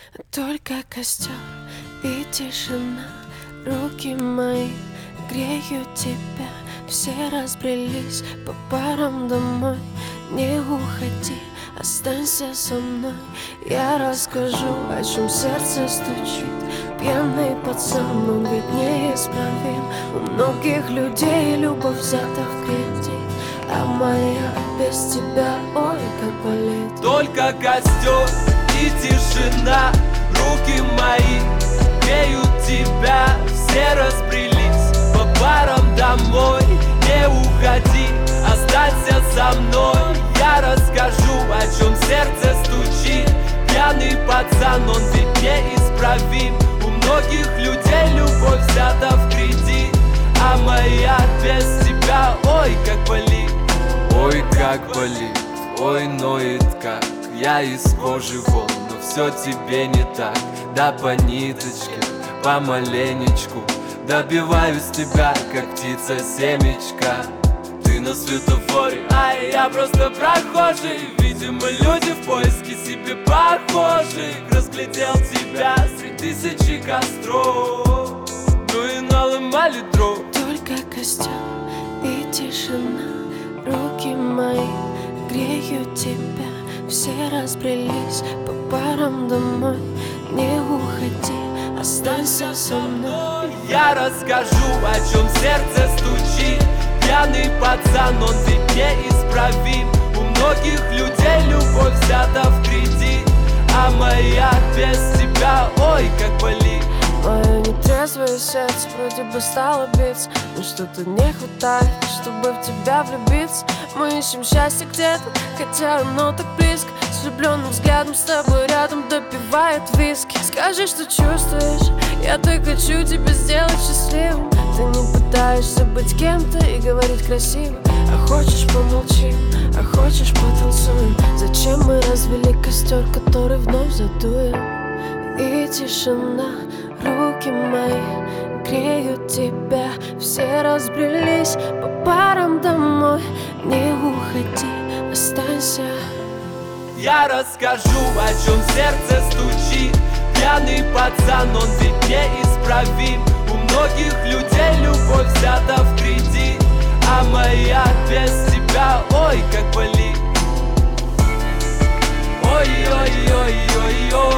Только костер и тишина, руки мои греют тебя. Все разбрелись по парам домой. Не уходи, останься со мной. Я расскажу, о чем сердце стучит. Пьяный пацан, он ведь неисправим. У многих людей любовь взята в кредит, а моя без тебя, ой, как болит. Только костер и тишина, руки мои греют тебя. Все разбрелись по парам домой. Не уходи, останься со мной. Я расскажу, о чем сердце стучит. Пьяный пацан, он ведь неисправим. У многих людей любовь взята в кредит, а моя без тебя, ой, как болит. Ой, как болит, ой, ноет как. Я из кожи вон, но все тебе не так. Да по ниточке, помаленечку добиваюсь тебя, как птица семечка. Ты на светофоре, а я просто прохожий. Видимо, люди в поиске себе похожих. Разглядел тебя среди тысячи костров, ну и наломали дров. Только костер и тишина, руки мои греют тебя. Все разбрелись по парам домой. Не уходи, останься со мной. Я расскажу, о чем сердце стучит. Пьяный пацан, он ведь неисправим. У многих людей любовь взята в кредит, а моя без тебя, ой, как болит. Мое нетрезвое сердце вроде бы стало биться, но что-то не хватает, чтобы в тебя влюбиться. Мы ищем счастье где-то, хотя оно так близко. С влюбленным взглядом с тобой рядом допивает виски. Скажи, что чувствуешь, я так хочу тебя сделать счастливым. Ты не пытаешься быть кем-то и говорить красиво. А хочешь помолчим, а хочешь потанцуем. Зачем мы развели костер, который вновь задуем? И тишина, руки мои греют тебя. Все разбрелись по парам домой. Не уходи, останься. Я расскажу, о чем сердце стучит. Пьяный пацан, он ведь неисправим. У многих людей любовь взята в кредит, а моя без тебя, ой, как болит. Ой-ой-ой-ой-ой.